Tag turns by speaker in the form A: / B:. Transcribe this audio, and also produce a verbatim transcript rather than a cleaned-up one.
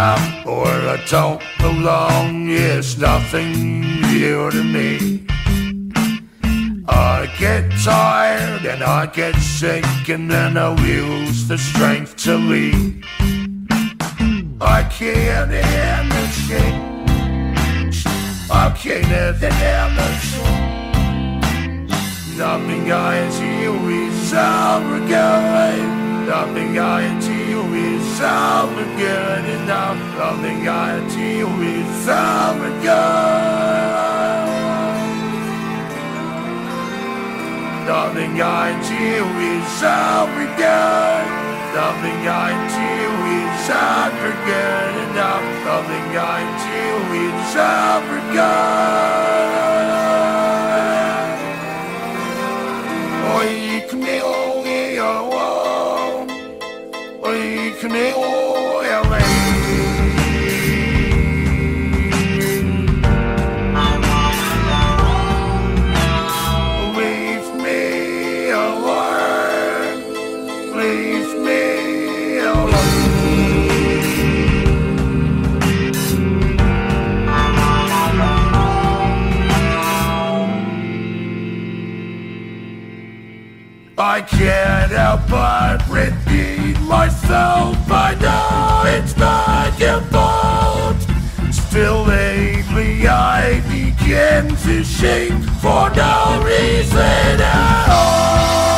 A: I'm or I don't belong. It's nothing new to me. I get tired and I get sick, and then I lose the strength to leave. I can't end the shit. I can't end the shit. Nothing I do is ever good. Nothing I do is ever good enough. Nothing I do is ever good. Nothing I do is ever good. Nothing I do is ever good enough. Nothing I do is ever good. Wake me away, oh, wake me away. Leave me alone. Leave me alone. I can't help but repeat myself. I know it's not your fault. Still lately I begin to shake for no reason at all.